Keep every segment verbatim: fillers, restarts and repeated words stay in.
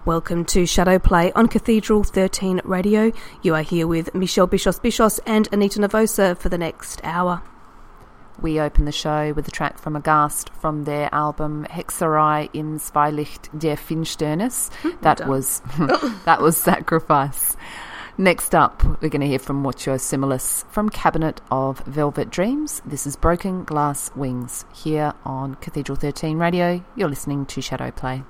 Welcome to Shadow Play on Cathedral thirteen Radio. You are here with Michelle Bichos-Bichos and Anita Novosa for the next hour. We open the show with a track from Aghast from their album Hexerei im Zweilicht der Finsternis. That done. was that was Sacrifice. Next up, we're going to hear from Mucho Similis from Cabinet of Velvet Dreams. This is Broken Glass Wings here on Cathedral thirteen Radio. You're listening to Shadow Play.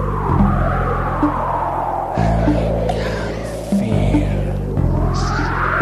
Feel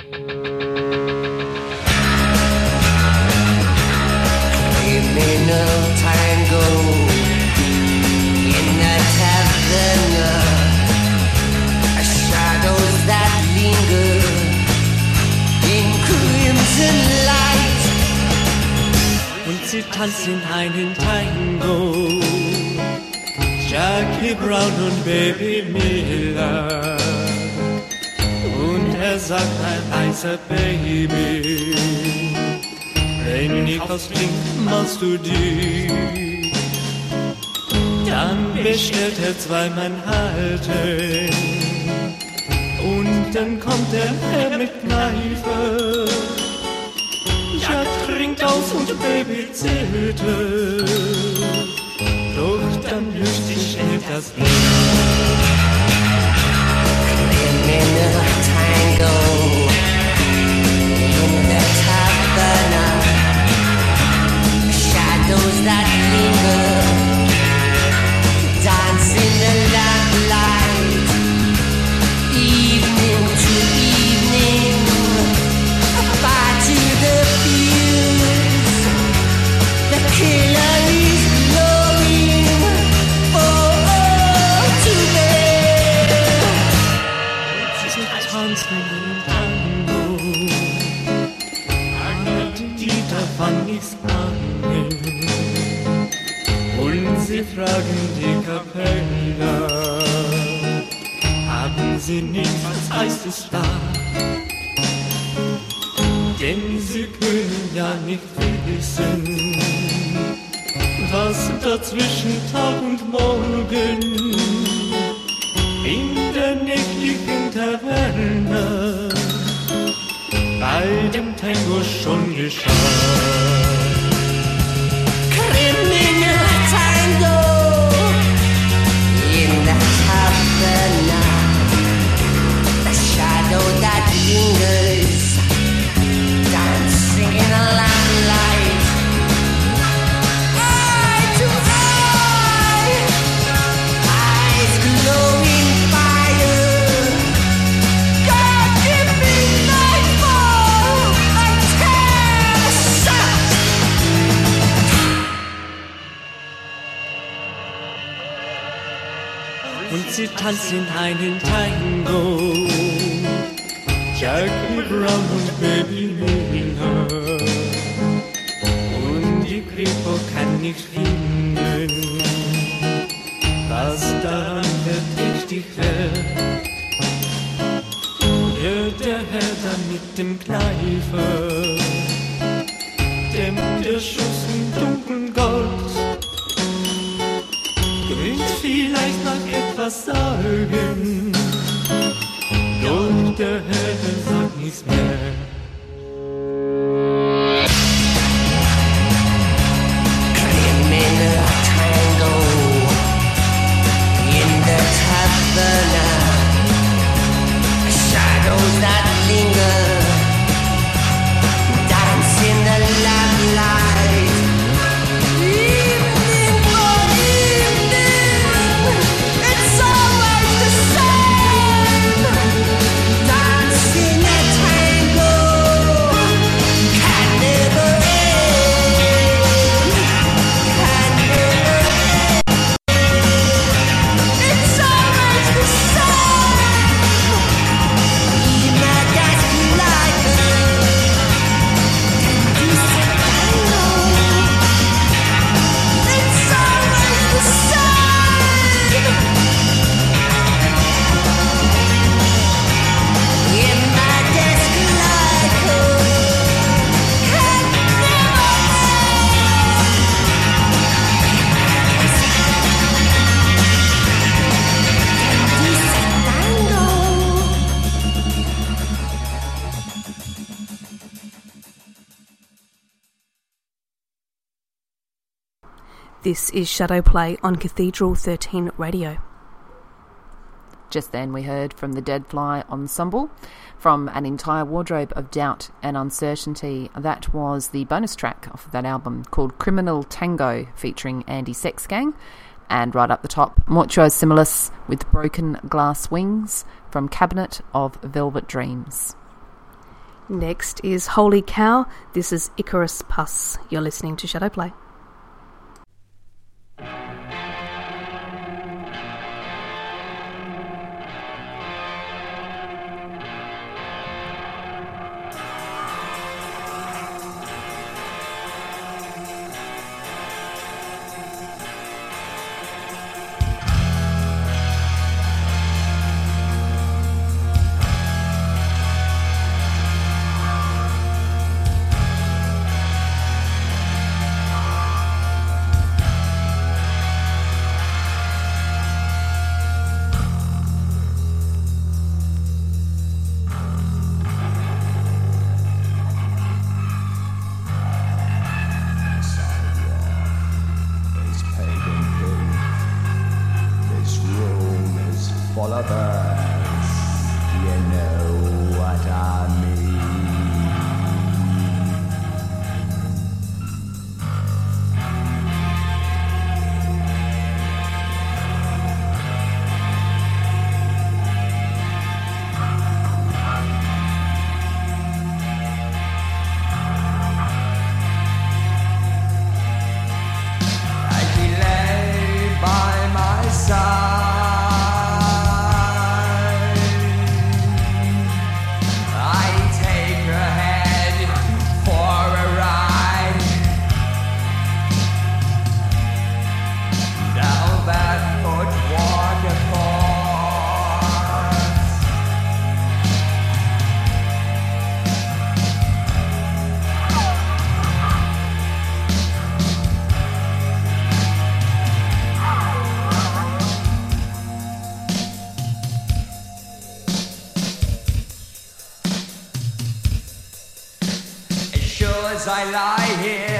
Criminal tango in the taverna, shadows that linger in crimson light. Und sie tanzen einen Tango, Jackie Brown und Baby Miller. Und er sagt ein weißer Baby, wenn ich aus Trink machst du die. Dann bestellt er zwei Manhattan und dann kommt der Herr mit Kneife. Jack trinkt aus und Baby zählte, doch dann löscht sich schnell das Licht. Criminal tango in the taverna, shadows that linger dance in the lamplight, evening to evening, far to the fields. The killer is glowing, oh, to them. Sie tanzen im Tango, an die da fang ich's an. Und sie fragen die Kapella, haben sie nicht, was heißt es da? Denn sie können ja nicht wissen, was dazwischen Tag und Morgen in der nächtlichen Taverne bei dem Tango schon geschah. Criminal tango in the taverna, the shadow that lingers, dancing in a lamplight, eye to eye, eyes glowing fire. God give me nightfall and tear shut. Und sie tanzen einen Tango, Jackie Brown und Baby Miller. Und die Kripo kann nicht finden, was daran verdächtig wird. Wird der Herr dann mit dem Kneifer, dämmt der Schuss im dunklen Gold, will vielleicht noch etwas sagen, doch der Herr sagt nichts mehr. Criminal tango in the taverna, shadows that linger, dance in the lamplight, evening for evening, it's always the same. Dancing a tango can never end, can never end. It's always the same. Even that's like a decent tango. It's always the same. In my desk like a can never end. Decent tango. This is Shadow Play on Cathedral thirteen Radio. Just then we heard from the Dead Fly Ensemble from an entire wardrobe of doubt and uncertainty. That was the bonus track off of that album called Criminal Tango featuring Andy Sexgang. And right up the top, Mucho Similis with Broken Glass Wings from Cabinet of Velvet Dreams. Next is Holy Cow. This is Icarus Puss. You're listening to Shadowplay. As I lie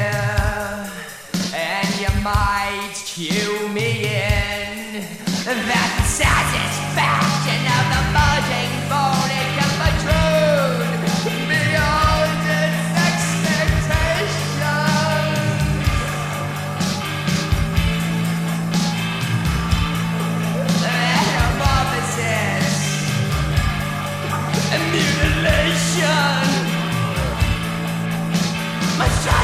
here, and you might cue me in, that satisfaction of the bulging bony can protrude beyond its expectations. Metamorphosis, mutilation. My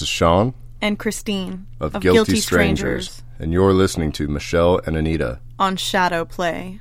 This is Sean and Christine of, of Guilty, Guilty Strangers, Strangers, and you're listening to Michelle and Anita on Shadow Play.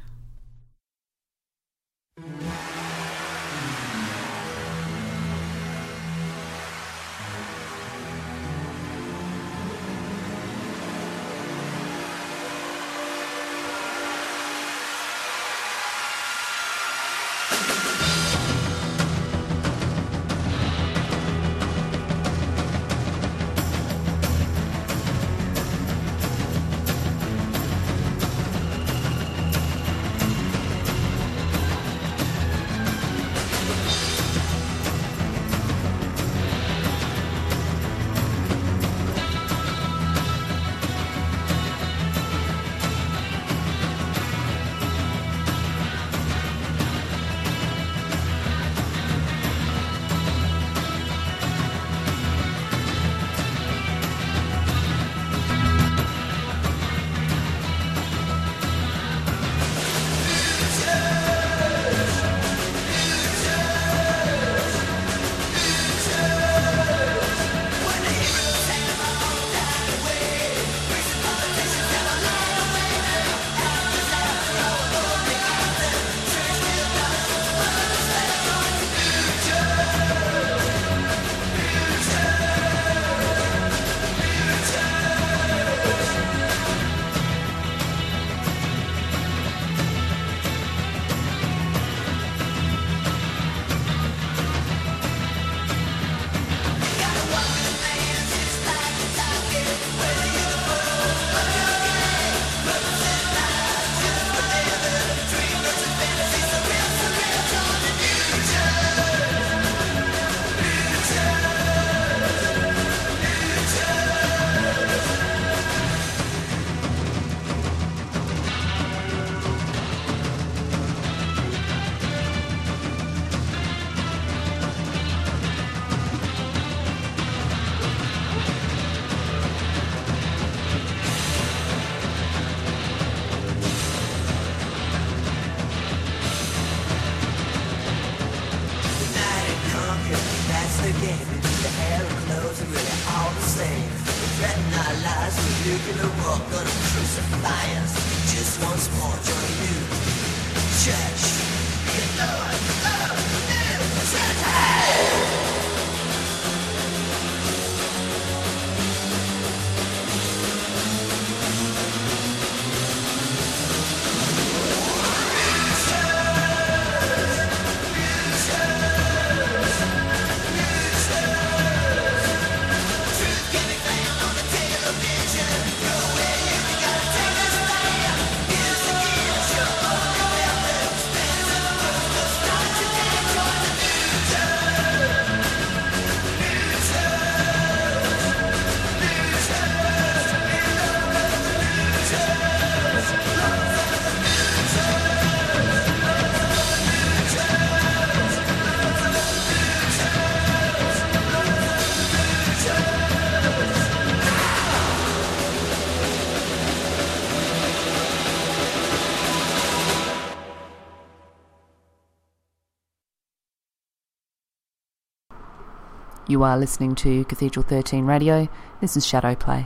You are listening to Cathedral thirteen Radio. This is Shadow Play.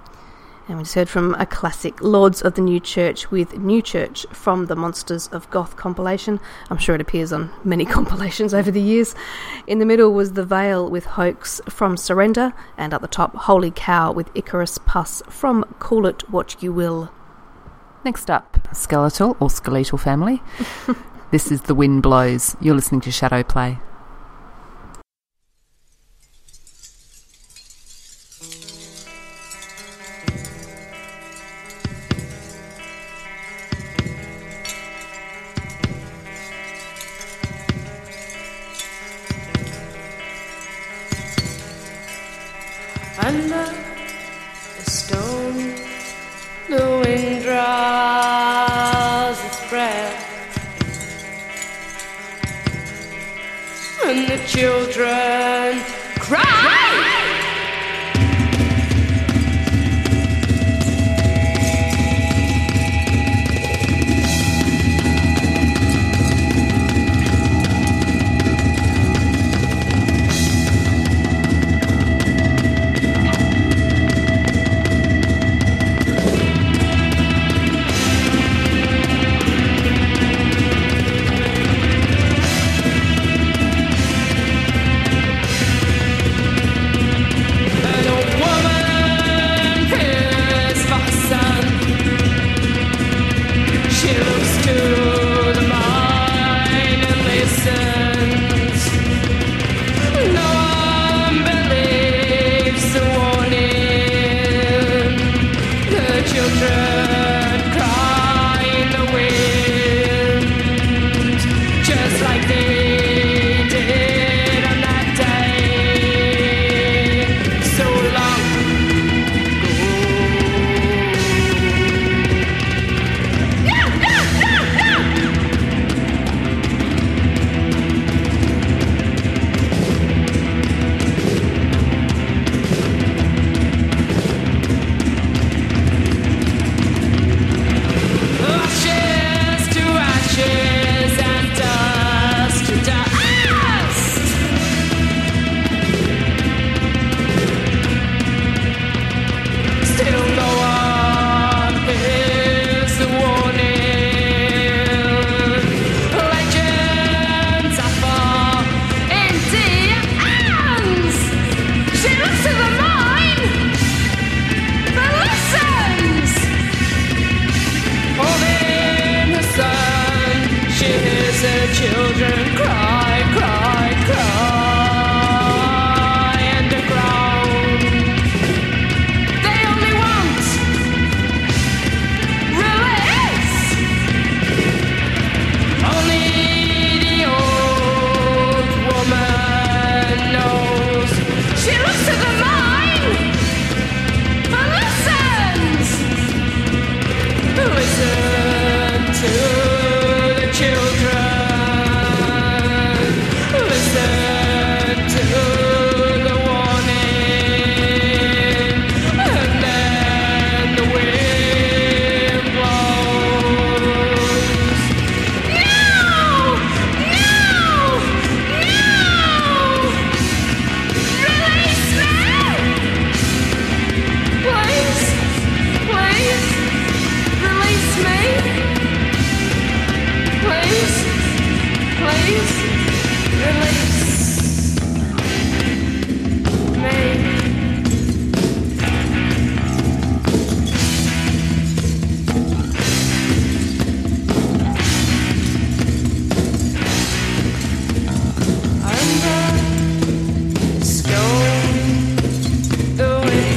And we just heard from a classic, Lords of the New Church with New Church from the Monsters of Goth compilation. I'm sure it appears on many compilations over the years. In the middle was The Veil with Hoax from Surrender, and at the top, Holy Cow with Icarus Pus from Call It What You Will. Next up, Skeletal or Skeletal Family. This is The Wind Blows. You're listening to Shadow Play. Under the stone, the wind draws its breath, and the children cry. children cry in the wind, just like they did on that day so long ashes to ashes and dust to dust. Still no one hears the warning. Legends are far into your hands. She looks to the mine, but listens. Holding the sun, she hears her children cry, cry, cry, and the ground. They only want release. Only the old woman knows. She looks to the mine, but listens. Listen to the children. Listen to the warning. And then the wind blows. No! No! No! Release me! Please! Please! Release me! Please! Please! Release me! Under the stone, the wind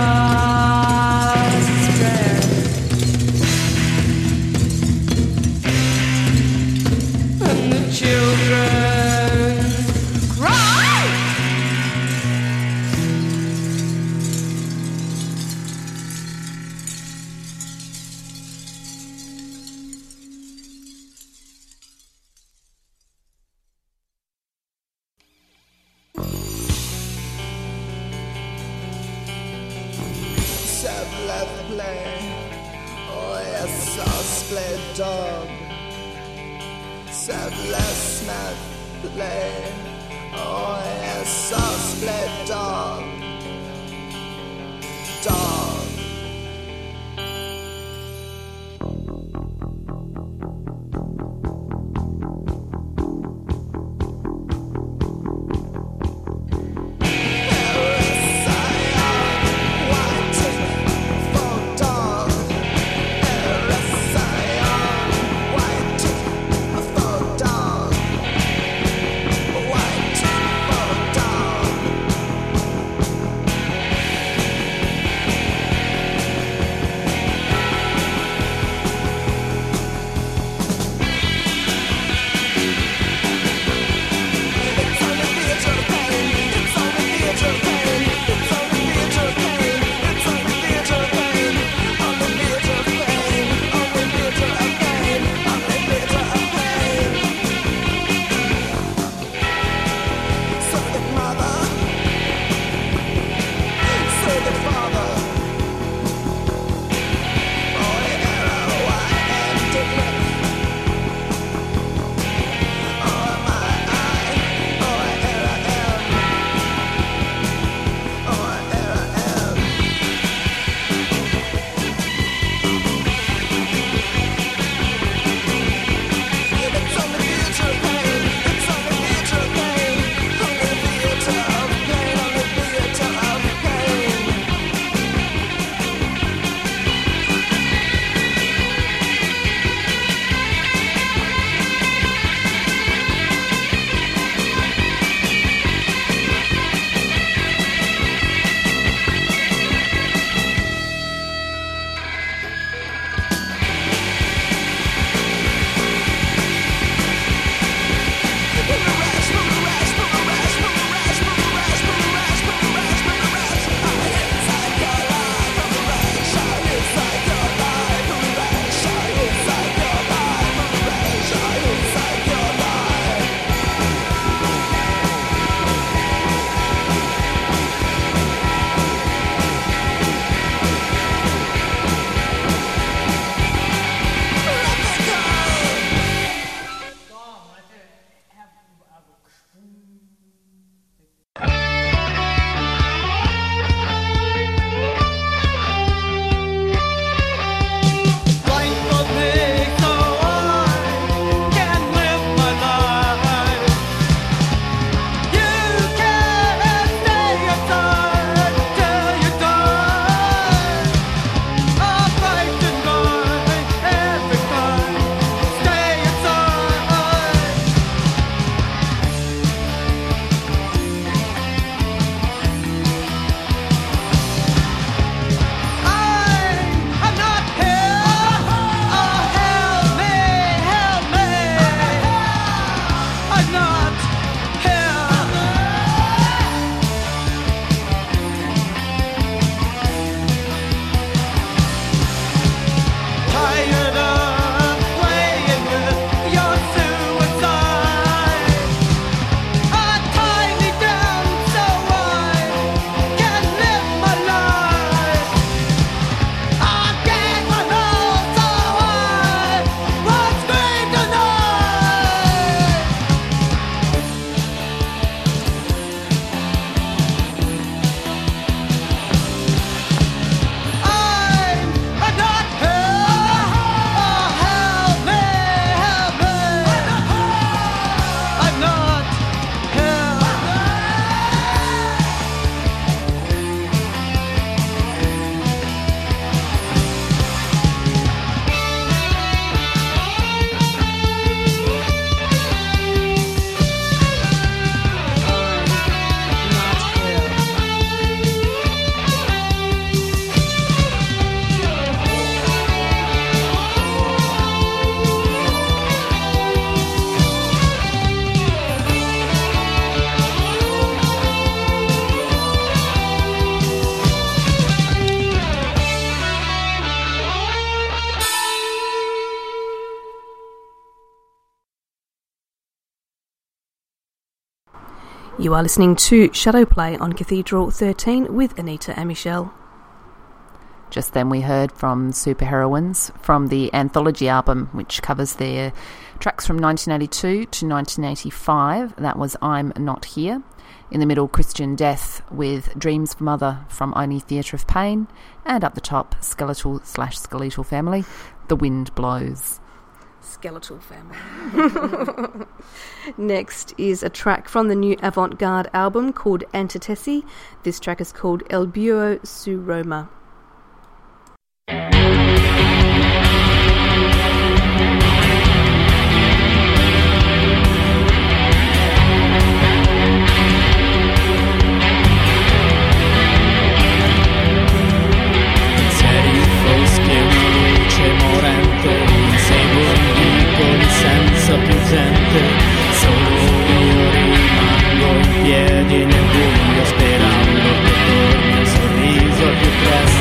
draws its breath. And the children cry. Seb left play. Oh yes, I'll split dog. Seb left snap play. Oh yes, I'll split dog. Dog. White You are listening to Shadow Play on Cathedral thirteen with Anita and Michelle. Just then we heard from Superheroines from the anthology album, which covers their tracks from nineteen eighty-two to nineteen eighty-five. That was I'm Not Here. In the middle, Christian Death with Dreams for Mother from Only Theatre of Pain. And up the top, Skeletal slash Skeletal Family, The Wind Blows. Skeletal Family. Next is a track from the new avant-garde album called Antithesi. This track is called El Buo su Roma. Senza più gente, solo io rimango in piedi nel buio sperando che torni il sorriso al più presto.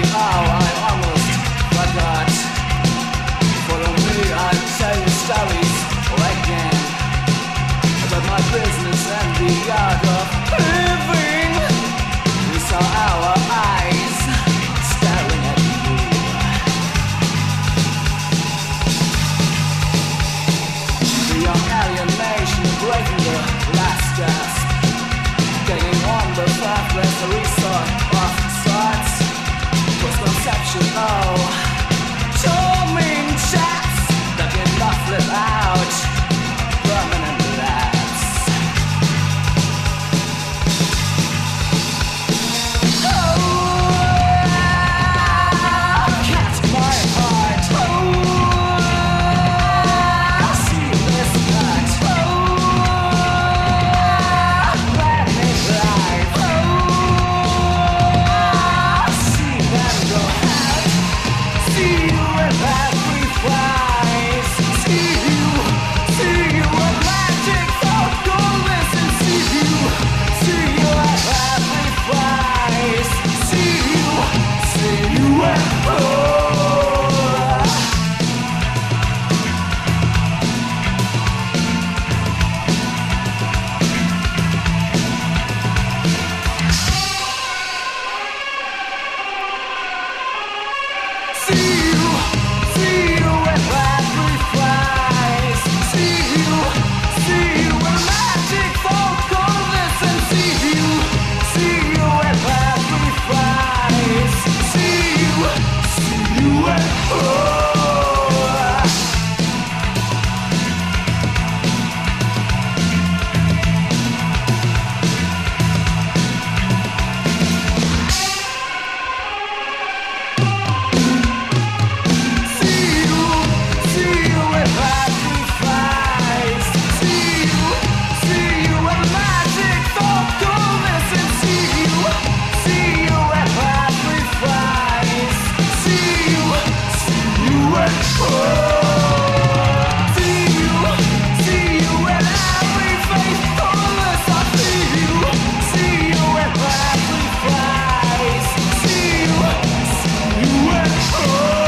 oh, I almost forgot. Follow me, I'll tell you stories again about my business and the art of living. We saw our eyes staring at you. The young alienation breaking the last gasp, getting on the path where's the resort of thoughts. Was conception, oh, charming chats that can not flip out permanent lapse. Catch my heart. Oh, see this cut. Oh, let me fly. Oh, see them go out. See you with every price. See you, see you with magic for goodness, and see you, see you at every price. See you, see you at oh. See you, see you with every price. See you, see you with magic for goodness, and see you, see you with every price. See you, see you with oh. See you, see you with every price. See you, see you with magic for goodness, and see you, see you with every price. See you, see you with oh. See you, see you with every faithfulness. I see you, see you with every price. See you, see you with oh.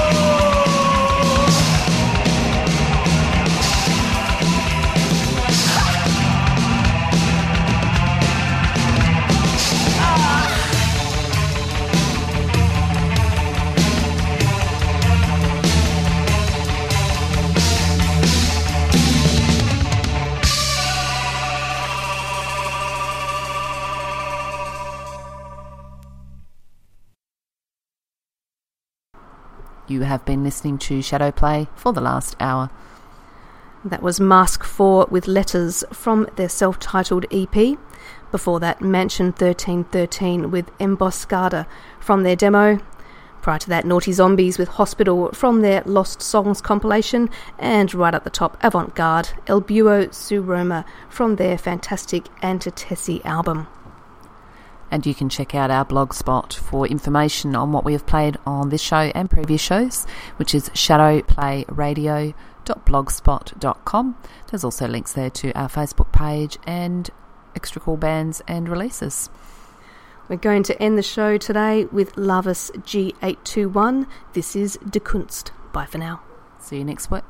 You have been listening to Shadow Play for the last hour. That was Mask four with Letters from their self-titled E P. Before that, Mansion thirteen thirteen with Emboscada from their demo. Prior to that, Naughty Zombies with Hospital from their Lost Songs compilation. And right at the top, Avant-Garde, El Buo Su Roma from their fantastic Antitesi album. And you can check out our blog spot for information on what we have played on this show and previous shows, which is shadow play radio dot blogspot dot com. There's also links there to our Facebook page and extra cool bands and releases. We're going to end the show today with Lavis G eight two one. This is De Kunst. Bye for now. See you next week.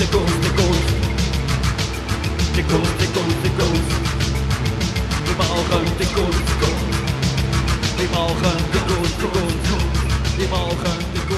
die Kunst, die Kunst. Die Kunst, die Kunst, die Kunst. Wir brauchen die Kunst, Kunst. Wir brauchen die Kunst, die Kunst. Wir brauchen die Kunst.